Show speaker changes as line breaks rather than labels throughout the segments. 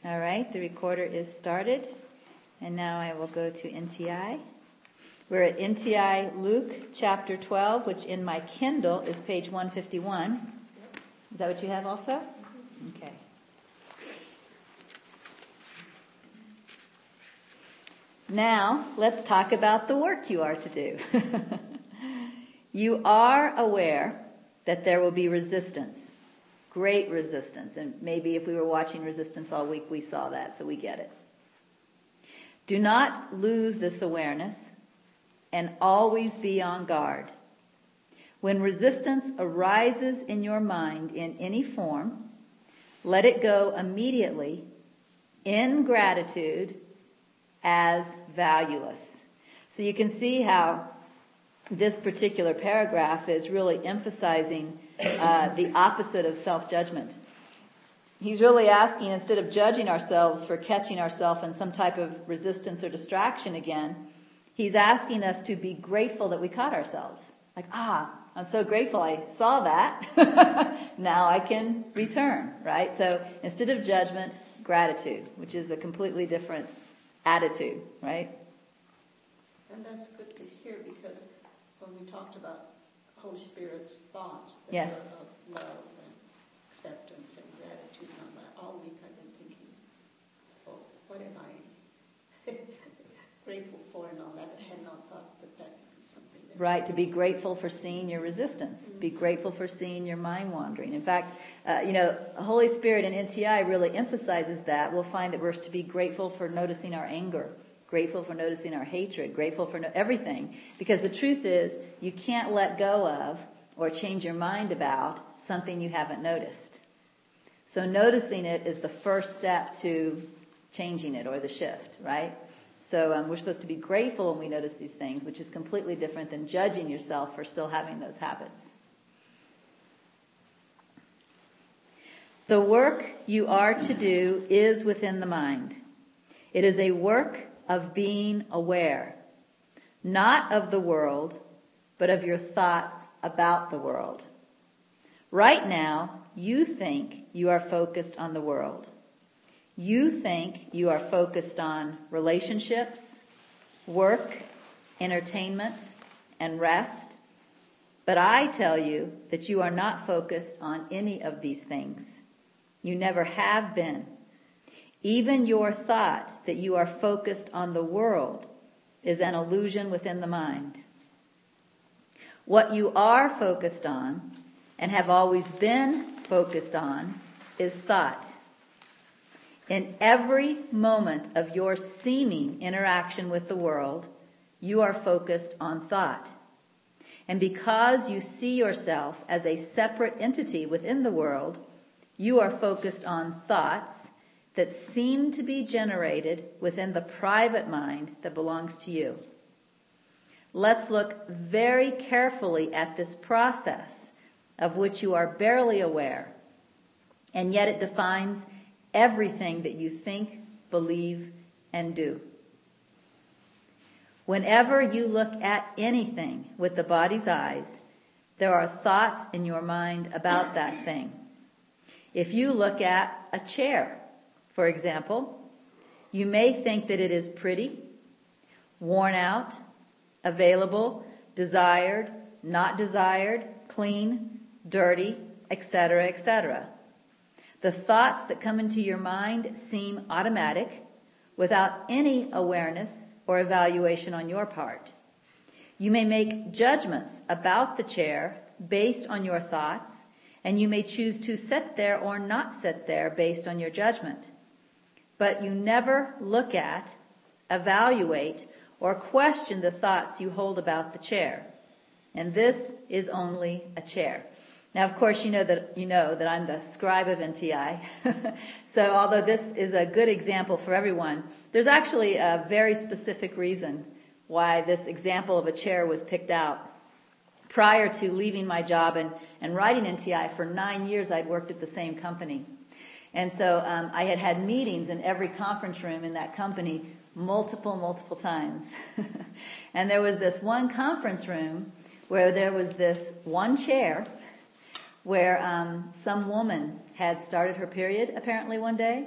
All right, the recorder is started, and now I will go to NTI. We're at NTI Luke chapter 12, which in my Kindle is page 151. Is that what you have also? Okay. Now, let's talk about the work you are to do. You are aware that there will be resistance. Great resistance. And maybe if we were watching Resistance all week, we saw that, so we get it. Do not lose this awareness and always be on guard. When resistance arises in your mind in any form, let it go immediately in gratitude as valueless. So you can see how this particular paragraph is really emphasizing the opposite of self-judgment. He's really asking, instead of judging ourselves for catching ourselves in some type of resistance or distraction again, he's asking us to be grateful that we caught ourselves. Like, I'm so grateful I saw that. Now I can return, right? So instead of judgment, gratitude, which is a completely different attitude, right?
And that's good to hear, because when we talked about Holy Spirit's thoughts that
Yes.
are of love and acceptance and gratitude and all that, all week I've been thinking, what am I grateful for and all that? I had not thought that could be something that...
Right, to be grateful for seeing your resistance. Mm-hmm. Be grateful for seeing your mind wandering. In fact, Holy Spirit in NTI really emphasizes that. We'll find that we're to be grateful for noticing our anger, grateful for noticing our hatred, grateful for everything. Because the truth is, you can't let go of or change your mind about something you haven't noticed. So noticing it is the first step to changing it, or the shift, right? So we're supposed to be grateful when we notice these things, which is completely different than judging yourself for still having those habits. The work you are to do is within the mind. It is a work of being aware, not of the world, but of your thoughts about the world. Right now, you think you are focused on the world. You think you are focused on relationships, work, entertainment, and rest. But I tell you that you are not focused on any of these things. You never have been. Even your thought that you are focused on the world is an illusion within the mind. What you are focused on, and have always been focused on, is thought. In every moment of your seeming interaction with the world, you are focused on thought. And because you see yourself as a separate entity within the world, you are focused on thoughts that seem to be generated within the private mind that belongs to you. Let's look very carefully at this process, of which you are barely aware, and yet it defines everything that you think, believe, and do. Whenever you look at anything with the body's eyes, there are thoughts in your mind about that thing. If you look at a chair, for example, you may think that it is pretty, worn out, available, desired, not desired, clean, dirty, etc., etc. The thoughts that come into your mind seem automatic, without any awareness or evaluation on your part. You may make judgments about the chair based on your thoughts, and you may choose to sit there or not sit there based on your judgment. But you never look at, evaluate, or question the thoughts you hold about the chair. And this is only a chair. Now, of course, you know that I'm the scribe of NTI. So although this is a good example for everyone, there's actually a very specific reason why this example of a chair was picked out. Prior to leaving my job and writing NTI, for 9 years I'd worked at the same company. And so I had had meetings in every conference room in that company multiple times. And there was this one conference room where there was this one chair where some woman had started her period apparently one day,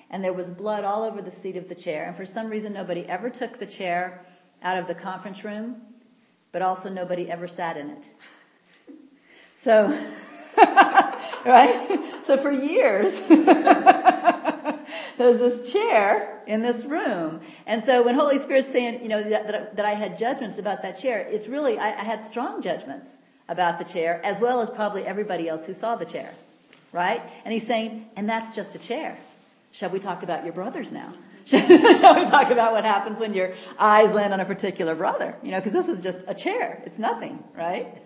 and there was blood all over the seat of the chair. And for some reason, nobody ever took the chair out of the conference room, but also nobody ever sat in it. So, right? So for years, there's this chair in this room. And so when Holy Spirit's saying, that I had judgments about that chair, it's really, I had strong judgments about the chair, as well as probably everybody else who saw the chair. Right? And he's saying, and that's just a chair. Shall we talk about your brothers now? Shall we talk about what happens when your eyes land on a particular brother? Because this is just a chair. It's nothing, right?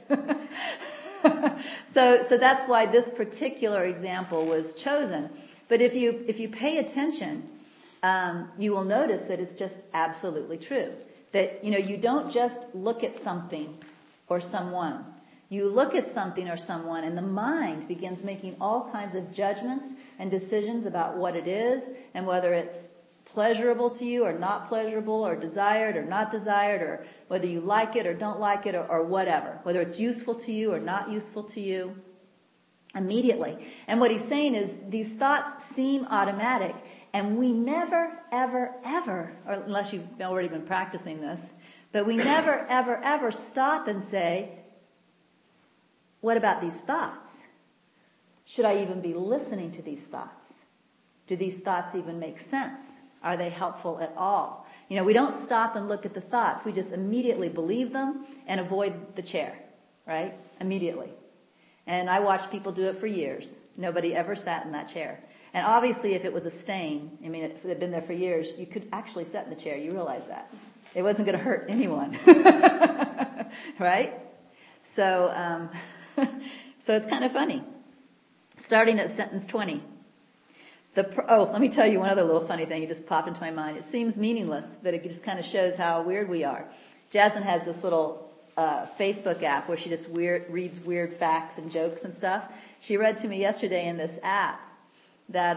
So that's why this particular example was chosen. But if you pay attention, you will notice that it's just absolutely true. That, you don't just look at something or someone. You look at something or someone and the mind begins making all kinds of judgments and decisions about what it is and whether it's pleasurable to you or not pleasurable or desired or not desired or whether you like it or don't like it or whatever. Whether it's useful to you or not useful to you. Immediately. And what he's saying is these thoughts seem automatic and we never, ever, ever, or unless you've already been practicing this, but we never, ever, ever stop and say, what about these thoughts? Should I even be listening to these thoughts? Do these thoughts even make sense? Are they helpful at all? We don't stop and look at the thoughts. We just immediately believe them and avoid the chair, right? Immediately. And I watched people do it for years. Nobody ever sat in that chair. And obviously if it was a stain, if it had been there for years, you could actually sit in the chair. You realize that. It wasn't going to hurt anyone. Right? So it's kind of funny. Starting at sentence 20. Let me tell you one other little funny thing. It just popped into my mind. It seems meaningless, but it just kind of shows how weird we are. Jasmine has this little Facebook app where she just reads weird facts and jokes and stuff. She read to me yesterday in this app that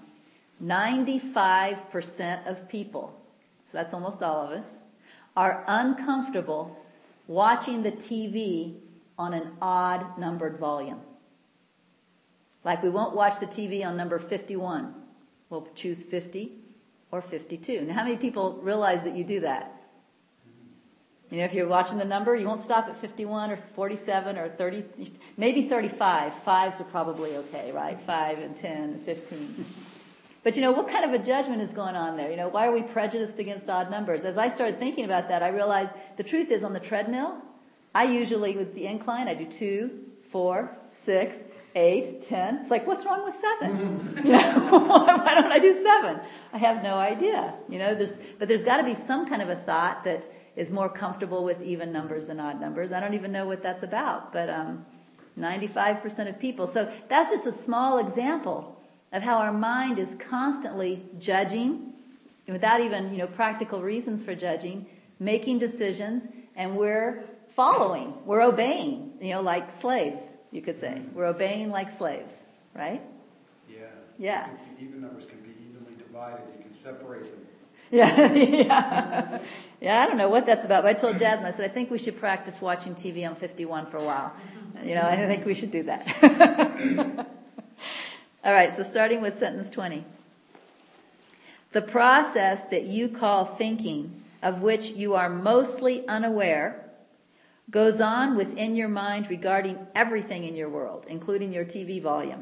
95% of people, so that's almost all of us, are uncomfortable watching the TV on an odd numbered volume. Like we won't watch the TV on number 51. We'll choose 50 or 52. Now how many people realize that you do that? If you're watching the number, you won't stop at 51 or 47 or 30, maybe 35. Fives are probably okay, right? 5 and 10 and 15. But what kind of a judgment is going on there? Why are we prejudiced against odd numbers? As I started thinking about that, I realized the truth is on the treadmill, I usually, with the incline, I do 2, 4, 6, 8, 10. It's like, what's wrong with 7? Why don't I do 7? I have no idea. But there's got to be some kind of a thought that is more comfortable with even numbers than odd numbers. I don't even know what that's about, but 95% of people. So that's just a small example of how our mind is constantly judging, without even practical reasons for judging, making decisions, and we're following, we're obeying, like slaves, you could say. We're obeying like slaves, right? Yeah.
Even numbers can be evenly divided. You can separate them.
Yeah. I don't know what that's about, but I told Jasmine, I said, I think we should practice watching TV on 51 for a while. I think we should do that. All right, so starting with sentence 20. The process that you call thinking, of which you are mostly unaware, goes on within your mind regarding everything in your world, including your TV volume.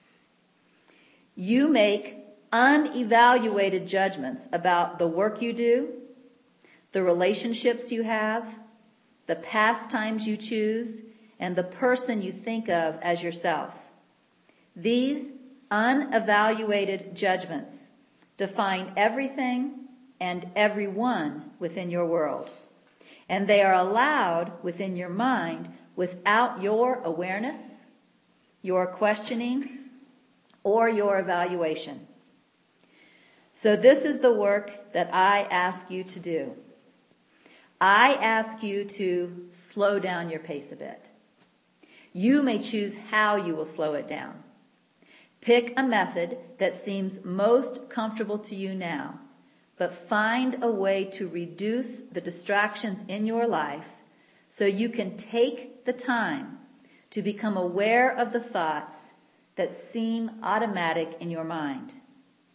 You make unevaluated judgments about the work you do, the relationships you have, the pastimes you choose, and the person you think of as yourself. These unevaluated judgments define everything and everyone within your world. And they are allowed within your mind without your awareness, your questioning, or your evaluation. So this is the work that I ask you to do. I ask you to slow down your pace a bit. You may choose how you will slow it down. Pick a method that seems most comfortable to you now, but find a way to reduce the distractions in your life so you can take the time to become aware of the thoughts that seem automatic in your mind.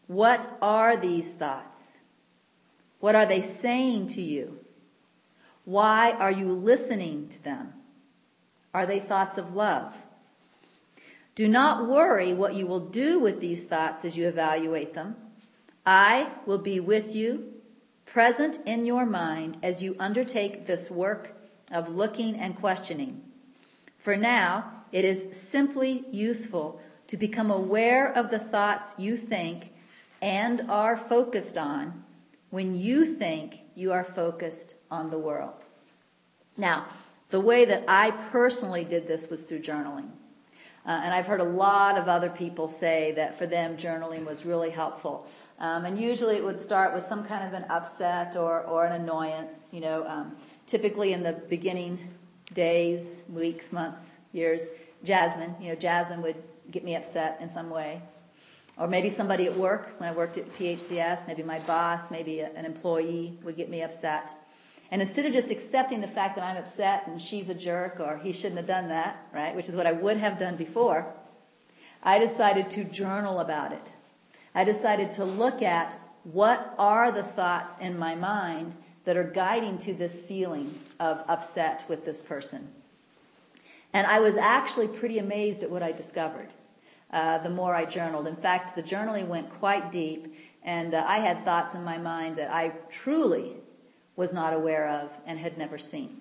What are these thoughts? What are they saying to you? Why are you listening to them? Are they thoughts of love? Do not worry what you will do with these thoughts as you evaluate them. I will be with you, present in your mind as you undertake this work of looking and questioning. For now, it is simply useful to become aware of the thoughts you think and are focused on when you think you are focused on the world. Now, the way that I personally did this was through journaling. And I've heard a lot of other people say that for them journaling was really helpful. And usually it would start with some kind of an upset or an annoyance. Typically in the beginning days, weeks, months, years, Jasmine would get me upset in some way. Or maybe somebody at work, when I worked at PHCS, maybe my boss, maybe an employee would get me upset. And instead of just accepting the fact that I'm upset and she's a jerk or he shouldn't have done that, right, which is what I would have done before, I decided to journal about it. I decided to look at what are the thoughts in my mind that are guiding to this feeling of upset with this person. And I was actually pretty amazed at what I discovered the more I journaled. In fact, the journaling went quite deep, and I had thoughts in my mind that I truly was not aware of and had never seen.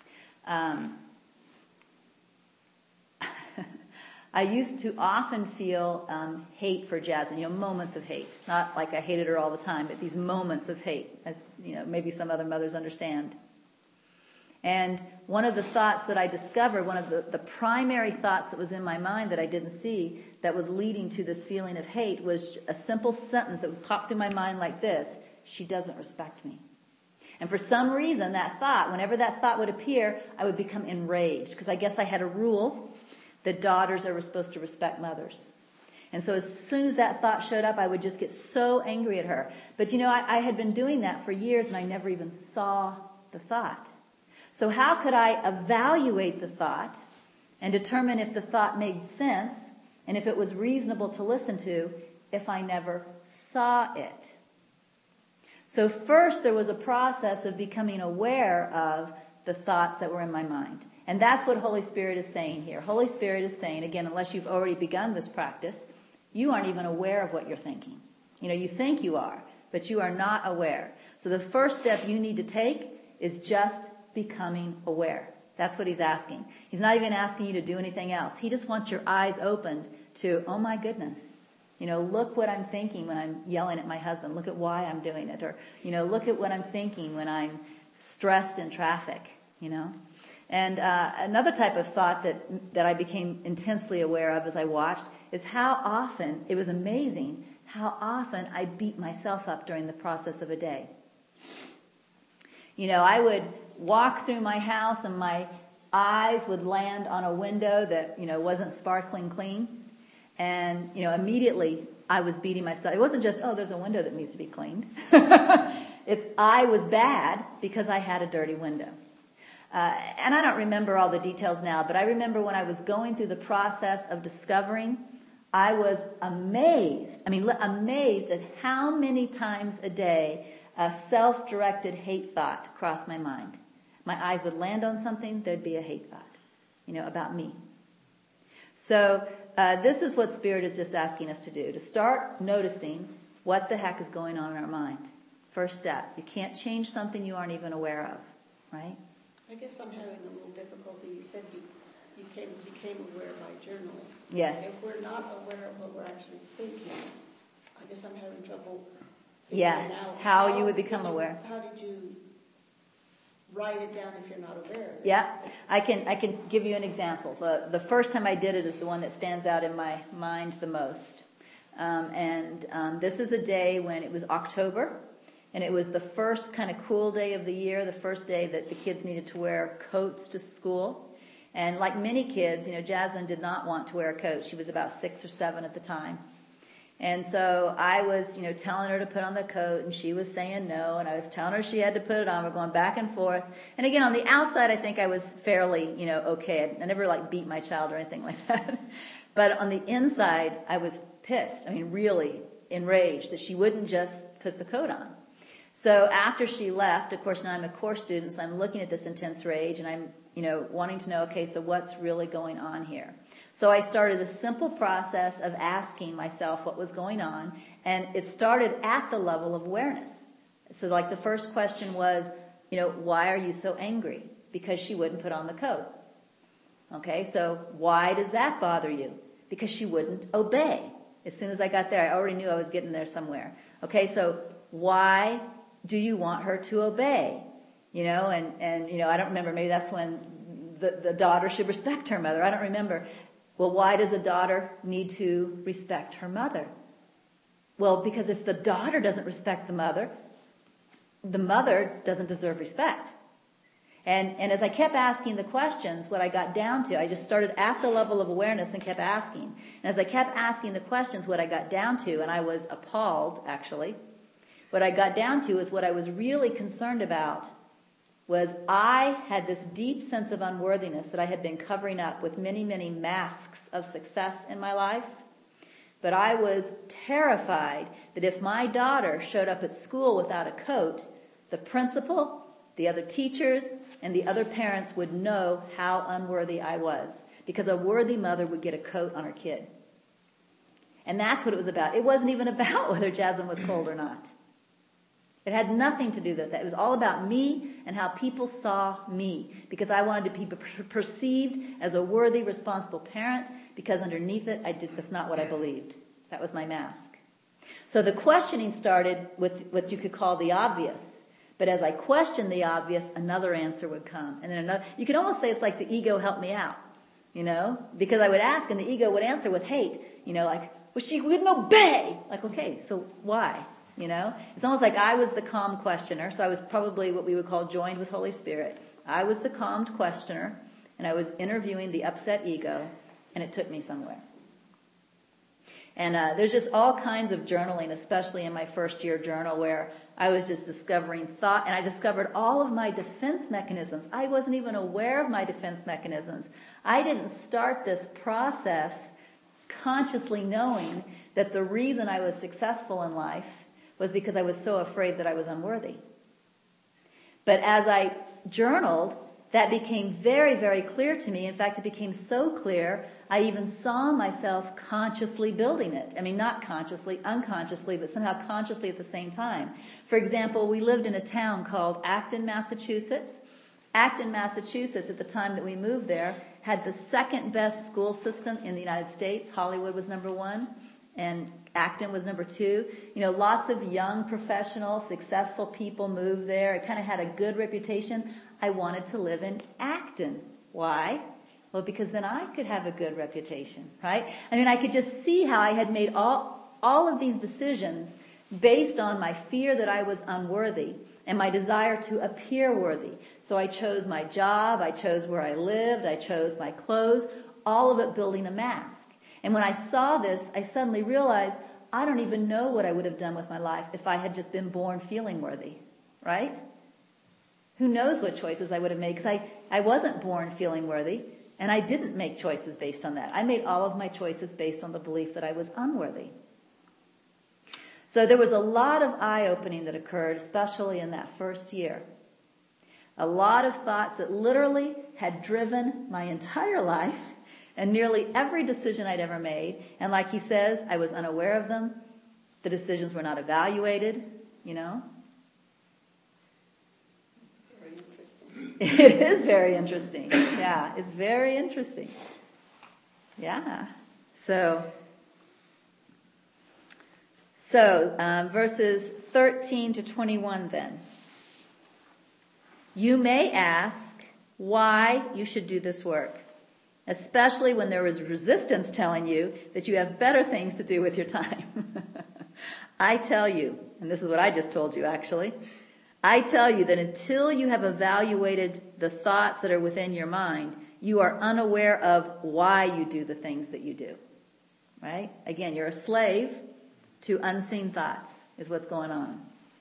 I used to often feel hate for Jasmine, moments of hate. Not like I hated her all the time, but these moments of hate, as maybe some other mothers understand. And one of the thoughts that I discovered, one of the primary thoughts that was in my mind that I didn't see, that was leading to this feeling of hate, was a simple sentence that would pop through my mind like this: she doesn't respect me. And for some reason, that thought, whenever that thought would appear, I would become enraged, because I guess I had a rule that daughters are supposed to respect mothers. And so as soon as that thought showed up, I would just get so angry at her. But I had been doing that for years, and I never even saw the thought. So how could I evaluate the thought and determine if the thought made sense and if it was reasonable to listen to if I never saw it? So first there was a process of becoming aware of the thoughts that were in my mind. And that's what Holy Spirit is saying here. Holy Spirit is saying, again, unless you've already begun this practice, you aren't even aware of what you're thinking. You think you are, but you are not aware. So the first step you need to take is just becoming aware. That's what he's asking. He's not even asking you to do anything else. He just wants your eyes opened to, oh my goodness, look what I'm thinking when I'm yelling at my husband. Look at why I'm doing it. Or, look at what I'm thinking when I'm stressed in traffic, And another type of thought that I became intensely aware of as I watched is how often, it was amazing, how often I beat myself up during the process of a day. I would walk through my house and my eyes would land on a window that, wasn't sparkling clean. And, immediately I was beating myself. It wasn't just, there's a window that needs to be cleaned. I was bad because I had a dirty window. And I don't remember all the details now, but I remember when I was going through the process of discovering, I was amazed at how many times a day a self-directed hate thought crossed my mind. My eyes would land on something, there'd be a hate thought, about me. So this is what Spirit is just asking us to do, to start noticing what the heck is going on in our mind. First step. You can't change something you aren't even aware of, right?
I guess I'm having a little difficulty. You said you became aware by journaling.
Yes.
If we're not aware of what we're actually thinking, I guess I'm having trouble.
Yeah, how you would become aware.
How did you write it down if you're not aware of it?
Yeah, I can give you an example. The first time I did it is the one that stands out in my mind the most. This is a day when it was October, and it was the first kind of cool day of the year, the first day that the kids needed to wear coats to school. And like many kids, Jasmine did not want to wear a coat. She was about 6 or 7 at the time. And so I was, telling her to put on the coat, and she was saying no, and I was telling her she had to put it on. We're going back and forth. And again, on the outside, I think I was fairly, okay. I never, beat my child or anything like that. But on the inside, I was pissed. Really enraged that she wouldn't just put the coat on. So after she left, of course, now I'm a core student, so I'm looking at this intense rage, and I'm, wanting to know, okay, so what's really going on here? So I started a simple process of asking myself what was going on, and it started at the level of awareness. So like the first question was, why are you so angry? Because she wouldn't put on the coat. Okay, so why does that bother you? Because she wouldn't obey. As soon as I got there, I already knew I was getting there somewhere. Okay, so why do you want her to obey? And I don't remember, maybe that's when the daughter should respect her mother. I don't remember. Well, why does a daughter need to respect her mother? Well, because if the daughter doesn't respect the mother doesn't deserve respect. And as I kept asking the questions, what I got down to, I just started at the level of awareness and kept asking. And as I kept asking the questions, what I got down to, and I was appalled, actually, what I got down to is what I was really concerned about was I had this deep sense of unworthiness that I had been covering up with many, many masks of success in my life. But I was terrified that if my daughter showed up at school without a coat, the principal, the other teachers, and the other parents would know how unworthy I was, because a worthy mother would get a coat on her kid. And that's what it was about. It wasn't even about whether Jasmine was cold or not. It had nothing to do with that. It was all about me and how people saw me, because I wanted to be perceived as a worthy, responsible parent, because underneath it, that's not what I believed. That was my mask. So the questioning started with what you could call the obvious. But as I questioned the obvious, another answer would come. And then another. You could almost say it's like the ego helped me out, because I would ask and the ego would answer with hate, like, well, she wouldn't obey. Like, okay, so why? It's almost like I was the calm questioner. So I was probably what we would call joined with Holy Spirit. I was the calmed questioner, and I was interviewing the upset ego, and it took me somewhere. And there's just all kinds of journaling, especially in my first year journal, where I was just discovering thought, and I discovered all of my defense mechanisms. I wasn't even aware of my defense mechanisms. I didn't start this process consciously knowing that the reason I was successful in life was because I was so afraid that I was unworthy. But as I journaled, that became very, very clear to me. In fact, it became so clear, I even saw myself consciously building it. I mean, not consciously, unconsciously, but somehow consciously at the same time. For example, we lived in a town called Acton, Massachusetts. Acton, Massachusetts, at the time that we moved there, had the second best school system in the United States. Hollywood was number 1, and Acton was number 2. Lots of young, professional, successful people moved there. It kind of had a good reputation. I wanted to live in Acton. Why? Well, because then I could have a good reputation, right? I mean, I could just see how I had made all of these decisions based on my fear that I was unworthy and my desire to appear worthy. So I chose my job, I chose where I lived, I chose my clothes, all of it building a mask. And when I saw this, I suddenly realized I don't even know what I would have done with my life if I had just been born feeling worthy, right? Who knows what choices I would have made, because I wasn't born feeling worthy, and I didn't make choices based on that. I made all of my choices based on the belief that I was unworthy. So there was a lot of eye-opening that occurred, especially in that first year. A lot of thoughts that literally had driven my entire life and nearly every decision I'd ever made. And like he says, I was unaware of them. The decisions were not evaluated,
Very interesting.
It is very interesting. Yeah, it's very interesting. Yeah. So verses 13 to 21 then. You may ask why you should do this work, especially when there is resistance telling you that you have better things to do with your time. I tell you, and this is what I just told you actually, I tell you that until you have evaluated the thoughts that are within your mind, you are unaware of why you do the things that you do. Right? Again, you're a slave to unseen thoughts is what's going on.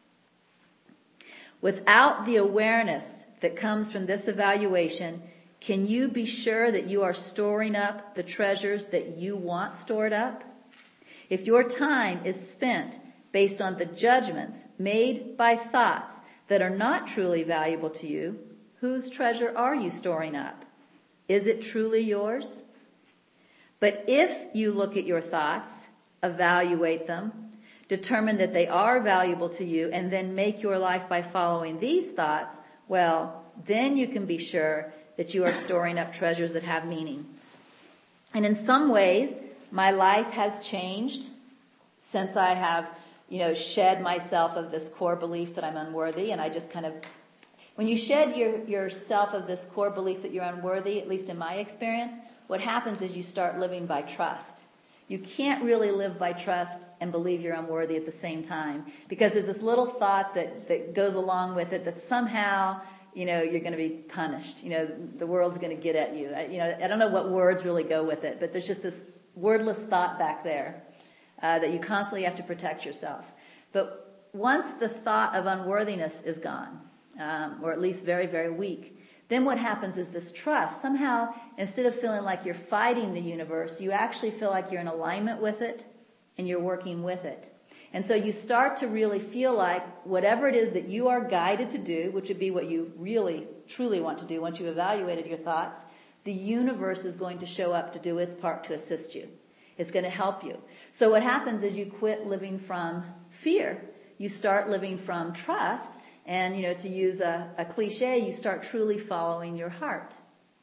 Without the awareness that comes from this evaluation, can you be sure that you are storing up the treasures that you want stored up? If your time is spent based on the judgments made by thoughts that are not truly valuable to you, whose treasure are you storing up? Is it truly yours? But if you look at your thoughts, evaluate them, determine that they are valuable to you, and then make your life by following these thoughts, well, then you can be sure that you are storing up treasures that have meaning. And in some ways, my life has changed since I have, shed myself of this core belief that I'm unworthy, and I just kind of, when you shed yourself of this core belief that you're unworthy, at least in my experience, what happens is you start living by trust. You can't really live by trust and believe you're unworthy at the same time, because there's this little thought that goes along with it that somehow, you're going to be punished. The world's going to get at you. I don't know what words really go with it, but there's just this wordless thought back there that you constantly have to protect yourself. But once the thought of unworthiness is gone, or at least very, very weak, then what happens is this trust. Somehow, instead of feeling like you're fighting the universe, you actually feel like you're in alignment with it and you're working with it. And so you start to really feel like whatever it is that you are guided to do, which would be what you really, truly want to do once you've evaluated your thoughts, the universe is going to show up to do its part to assist you. It's going to help you. So what happens is you quit living from fear. You start living from trust. And, to use a cliche, you start truly following your heart.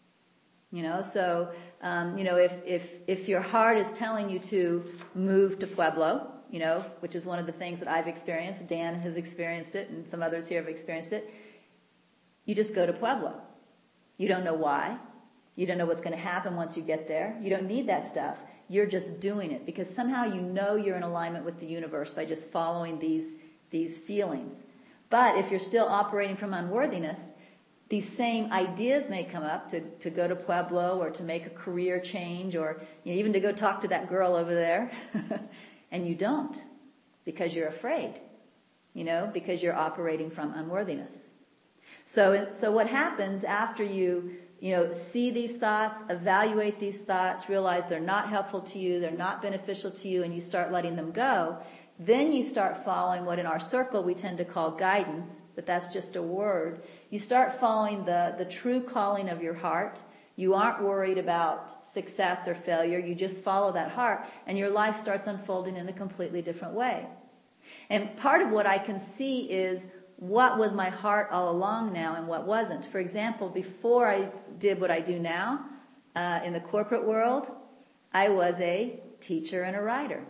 If your heart is telling you to move to Pueblo, which is one of the things that I've experienced, Dan has experienced it, and some others here have experienced it, you just go to Pueblo. You don't know why. You don't know what's going to happen once you get there. You don't need that stuff. You're just doing it because somehow you're in alignment with the universe by just following these feelings. But if you're still operating from unworthiness, these same ideas may come up to go to Pueblo or to make a career change or even to go talk to that girl over there. And you don't because you're afraid, because you're operating from unworthiness. So what happens after you see these thoughts, evaluate these thoughts, realize they're not helpful to you, they're not beneficial to you, and you start letting them go, then you start following what in our circle we tend to call guidance, but that's just a word. You start following the true calling of your heart. You aren't worried about success or failure. You just follow that heart, and your life starts unfolding in a completely different way. And part of what I can see is what was my heart all along now and what wasn't. For example, before I did what I do now in the corporate world, I was a teacher and a writer.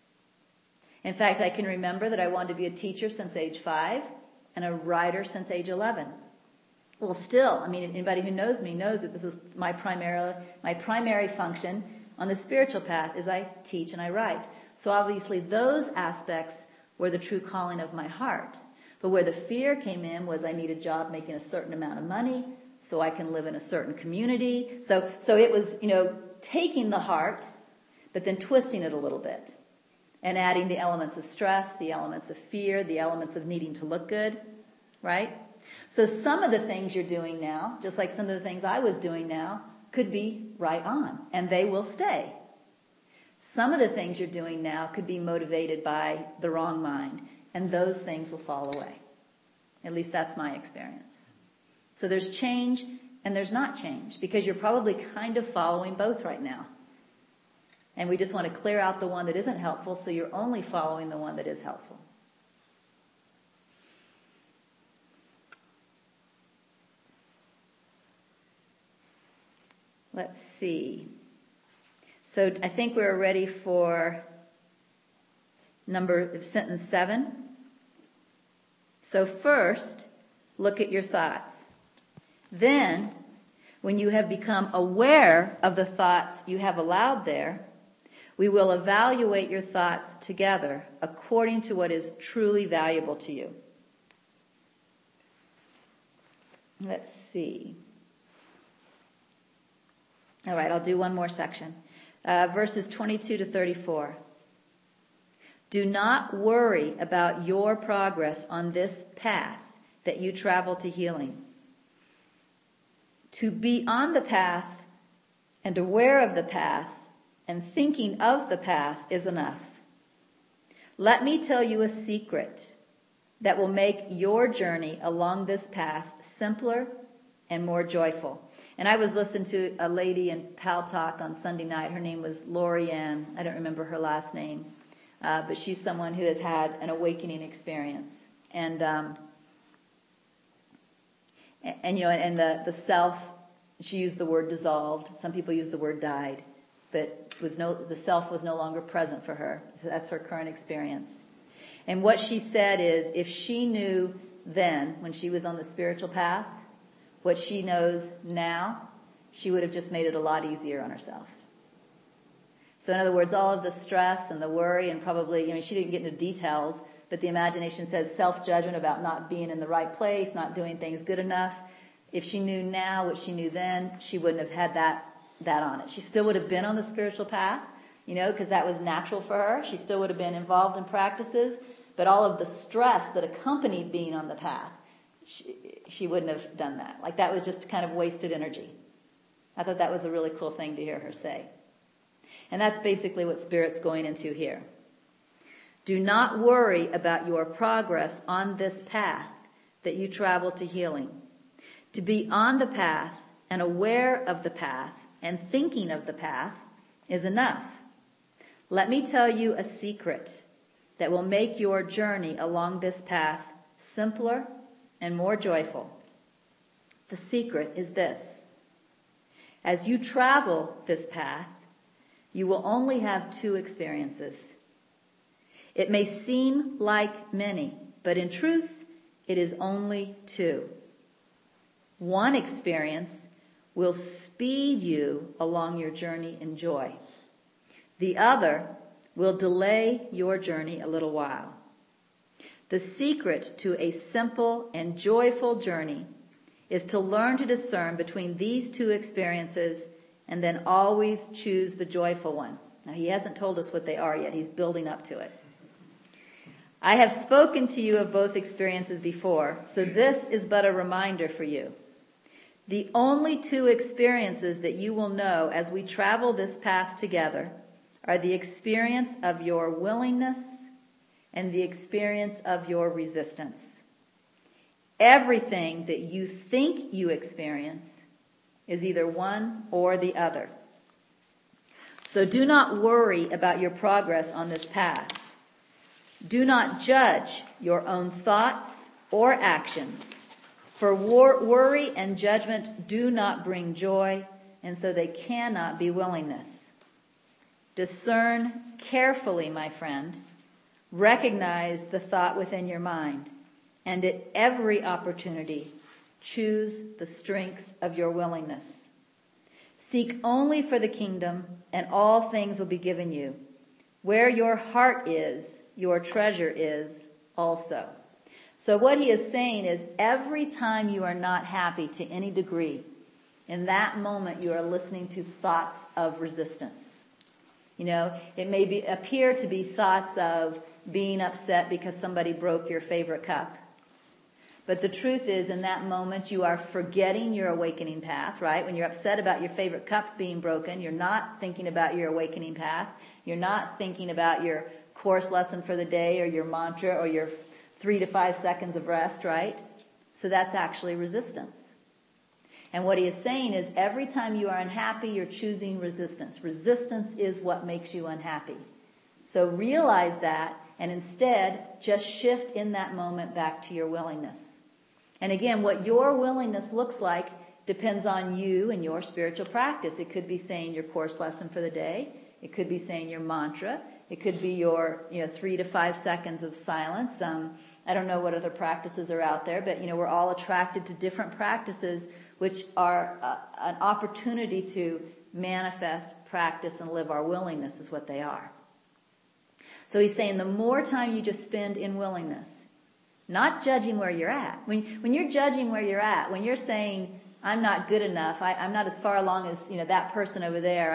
In fact, I can remember that I wanted to be a teacher since age 5 and a writer since age 11. Well, still, anybody who knows me knows that this is my primary function on the spiritual path is I teach and I write. So obviously those aspects were the true calling of my heart. But where the fear came in was I need a job making a certain amount of money so I can live in a certain community. So it was, taking the heart, but then twisting it a little bit and adding the elements of stress, the elements of fear, the elements of needing to look good, right? So some of the things you're doing now, just like some of the things I was doing now, could be right on, and they will stay. Some of the things you're doing now could be motivated by the wrong mind, and those things will fall away. At least that's my experience. So there's change and there's not change, because you're probably kind of following both right now. And we just want to clear out the one that isn't helpful, so you're only following the one that is helpful. Let's see. So I think we're ready for sentence 7. So first, look at your thoughts. Then, when you have become aware of the thoughts you have allowed there, we will evaluate your thoughts together according to what is truly valuable to you. Let's see. All right, I'll do one more section. Verses 22 to 34. Do not worry about your progress on this path that you travel to healing. To be on the path and aware of the path and thinking of the path is enough. Let me tell you a secret that will make your journey along this path simpler and more joyful. And I was listening to a lady in Pal Talk on Sunday night. Her name was Lori Ann. I don't remember her last name. But she's someone who has had an awakening experience. And the self, she used the word dissolved. Some people use the word died. But the self was no longer present for her. So that's her current experience. And what she said is, if she knew then, when she was on the spiritual path, what she knows now, she would have just made it a lot easier on herself. So in other words, all of the stress and the worry and probably, she didn't get into details, but the imagination says self-judgment about not being in the right place, not doing things good enough. If she knew now what she knew then, she wouldn't have had that on it. She still would have been on the spiritual path, because that was natural for her. She still would have been involved in practices, but all of the stress that accompanied being on the path, she wouldn't have done that. Like that was just kind of wasted energy. I thought that was a really cool thing to hear her say. And that's basically what Spirit's going into here. Do not worry about your progress on this path that you travel to healing. To be on the path and aware of the path and thinking of the path is enough. Let me tell you a secret that will make your journey along this path simpler and more joyful. The secret is this. As you travel this path, you will only have 2 experiences. It may seem like many, but in truth, it is only 2. One experience will speed you along your journey in joy. The other will delay your journey a little while. The secret to a simple and joyful journey is to learn to discern between these 2 experiences and then always choose the joyful one. Now, he hasn't told us what they are yet. He's building up to it. I have spoken to you of both experiences before, so this is but a reminder for you. The only 2 experiences that you will know as we travel this path together are the experience of your willingness and the experience of your resistance. Everything that you think you experience is either one or the other. So do not worry about your progress on this path. Do not judge your own thoughts or actions, for worry and judgment do not bring joy, and so they cannot be willingness. Discern carefully, my friend. Recognize the thought within your mind, and at every opportunity, choose the strength of your willingness. Seek only for the kingdom, and all things will be given you. Where your heart is, your treasure is also. So what he is saying is every time you are not happy to any degree, in that moment you are listening to thoughts of resistance. It may appear to be thoughts of being upset because somebody broke your favorite cup. But the truth is, in that moment, you are forgetting your awakening path, right? When you're upset about your favorite cup being broken, you're not thinking about your awakening path. You're not thinking about your course lesson for the day or your mantra or your 3 to 5 seconds of rest, right? So that's actually resistance. And what he is saying is every time you are unhappy, you're choosing resistance. Resistance is what makes you unhappy. So realize that and instead just shift in that moment back to your willingness. And again, what your willingness looks like depends on you and your spiritual practice. It could be saying your course lesson for the day. It could be saying your mantra. It could be your 3 to 5 seconds of silence. I don't know what other practices are out there, but we're all attracted to different practices which are an opportunity to manifest, practice, and live our willingness is what they are. So he's saying the more time you just spend in willingness, not judging where you're at. When you're judging where you're at, when you're saying, I'm not good enough, I'm not as far along as, that person over there,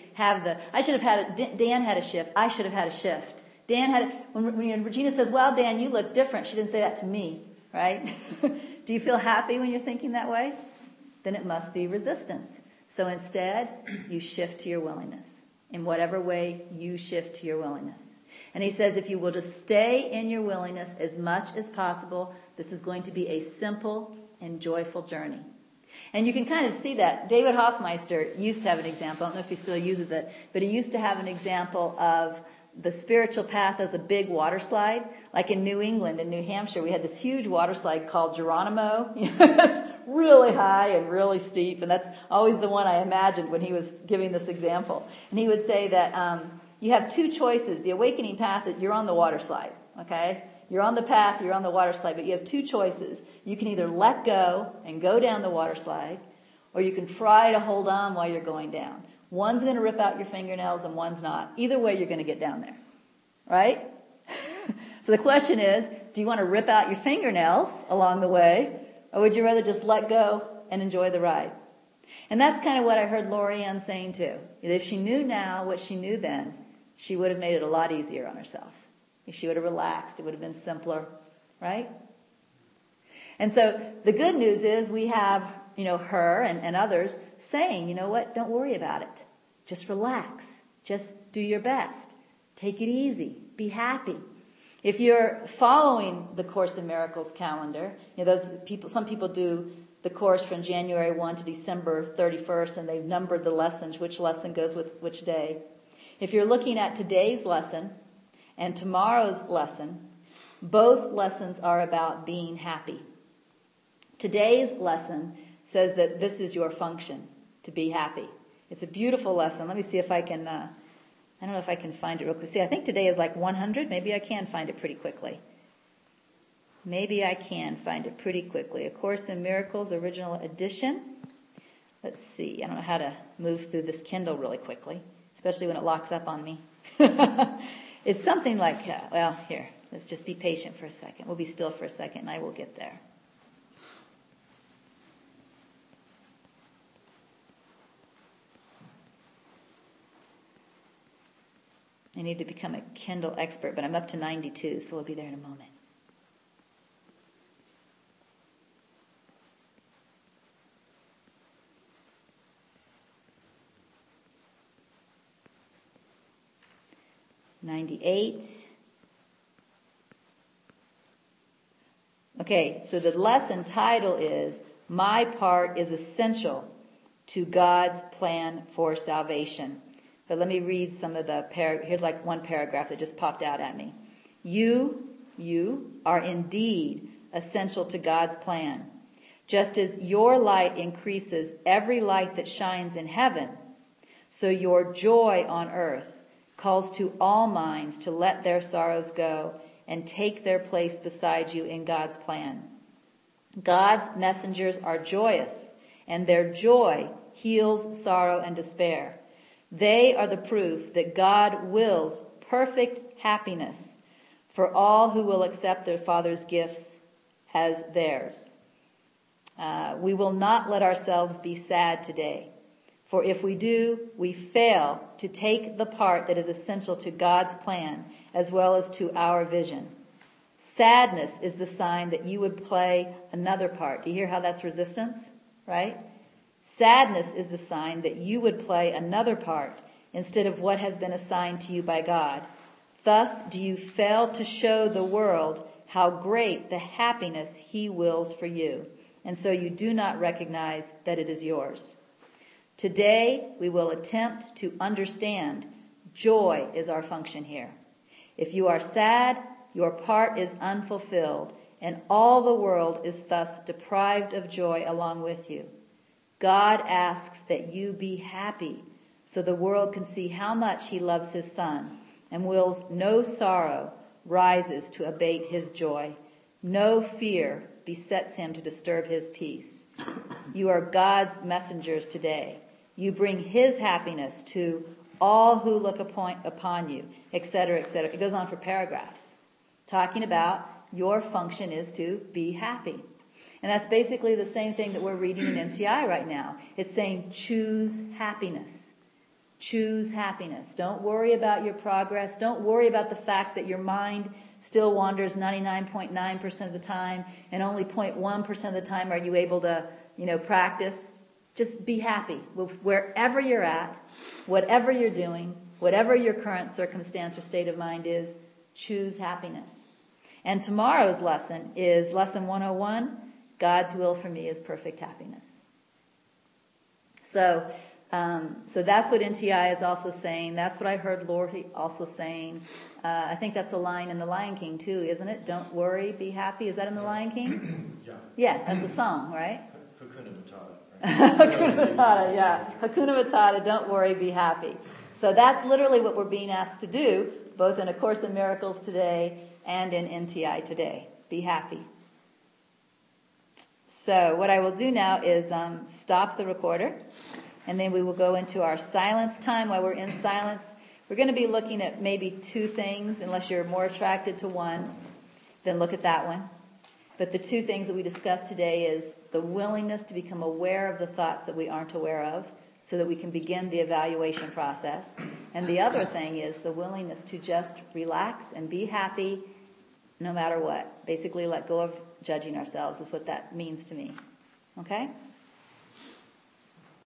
Dan had a shift, I should have had a shift. When Regina says, well, Dan, you look different, she didn't say that to me, right? Do you feel happy when you're thinking that way? Then it must be resistance. So instead, you shift to your willingness. In whatever way you shift to your willingness. And he says if you will just stay in your willingness as much as possible, this is going to be a simple and joyful journey. And you can kind of see that. David Hoffmeister used to have an example. I don't know if he still uses it, but he used to have an example of the spiritual path as a big water slide. Like in New England and New Hampshire, we had this huge water slide called Geronimo. It's really high and really steep, and that's always the one I imagined when he was giving this example. And he would say that you have two choices. The awakening path, that you're on the water slide, okay? You're on the path, you're on the water slide, but you have two choices. You can either let go and go down the water slide, or you can try to hold on while you're going down. One's going to rip out your fingernails and one's not. Either way, you're going to get down there, right? So the question is, do you want to rip out your fingernails along the way, or would you rather just let go and enjoy the ride? And that's kind of what I heard Lorianne saying too. If she knew now what she knew then, she would have made it a lot easier on herself. She would have relaxed. It would have been simpler, right? And so the good news is we have, her and others saying, you know what, don't worry about it. Just relax. Just do your best. Take it easy. Be happy. If you're following the Course in Miracles calendar, some people do the course from January 1 to December 31st, and they've numbered the lessons, which lesson goes with which day. If you're looking at today's lesson and tomorrow's lesson, both lessons are about being happy. Today's lesson says that this is your function, to be happy. It's a beautiful lesson. Let me see if I can, I don't know if I can find it real quick. See, I think today is like 100. Maybe I can find it pretty quickly. A Course in Miracles, original edition. Let's see. I don't know how to move through this Kindle really quickly, especially when it locks up on me. It's something like, here, let's just be patient for a second. We'll be still for a second and I will get there. I need to become a Kindle expert, but I'm up to 92, so we'll be there in a moment. $98. Okay, so the lesson title is, My Part is Essential to God's Plan for Salvation. But let me read some of the here's like one paragraph that just popped out at me. You are indeed essential to God's plan. Just as your light increases every light that shines in heaven, so your joy on earth calls to all minds to let their sorrows go and take their place beside you in God's plan. God's messengers are joyous, and their joy heals sorrow and despair. They are the proof that God wills perfect happiness for all who will accept their Father's gifts as theirs. We will not let ourselves be sad today, for if we do, we fail to take the part that is essential to God's plan as well as to our vision. Sadness is the sign that you would play another part. Do you hear how that's resistance? Right? Sadness is the sign that you would play another part instead of what has been assigned to you by God. Thus do you fail to show the world how great the happiness He wills for you, and so you do not recognize that it is yours. Today we will attempt to understand joy is our function here. If you are sad, your part is unfulfilled, and all the world is thus deprived of joy along with you. God asks that you be happy so the world can see how much He loves His Son and wills no sorrow rises to abate His joy. No fear besets Him to disturb His peace. You are God's messengers today. You bring His happiness to all who look upon you, etc., etc. It goes on for paragraphs, talking about your function is to be happy. And that's basically the same thing that we're reading in MTI right now. It's saying choose happiness. Choose happiness. Don't worry about your progress. Don't worry about the fact that your mind still wanders 99.9% of the time and only 0.1% of the time are you able to, practice. Just be happy with wherever you're at, whatever you're doing, whatever your current circumstance or state of mind is, choose happiness. And tomorrow's lesson is lesson 101, God's will for me is perfect happiness. So that's what NTI is also saying. That's what I heard Lori also saying. I think that's a line in The Lion King too, isn't it? Don't worry, be happy. Is that in The Lion King?
Yeah.
Yeah, that's a song, right?
Hakuna Matata. Right?
Hakuna Matata, yeah. Hakuna Matata, don't worry, be happy. So that's literally what we're being asked to do, both in A Course in Miracles today and in NTI today. Be happy. So what I will do now is stop the recorder, and then we will go into our silence time. While we're in silence, we're going to be looking at maybe two things. Unless you're more attracted to one, then look at that one. But the two things that we discussed today is the willingness to become aware of the thoughts that we aren't aware of, so that we can begin the evaluation process. And the other thing is the willingness to just relax and be happy no matter what. Basically let go of judging ourselves is what that means to me. Okay?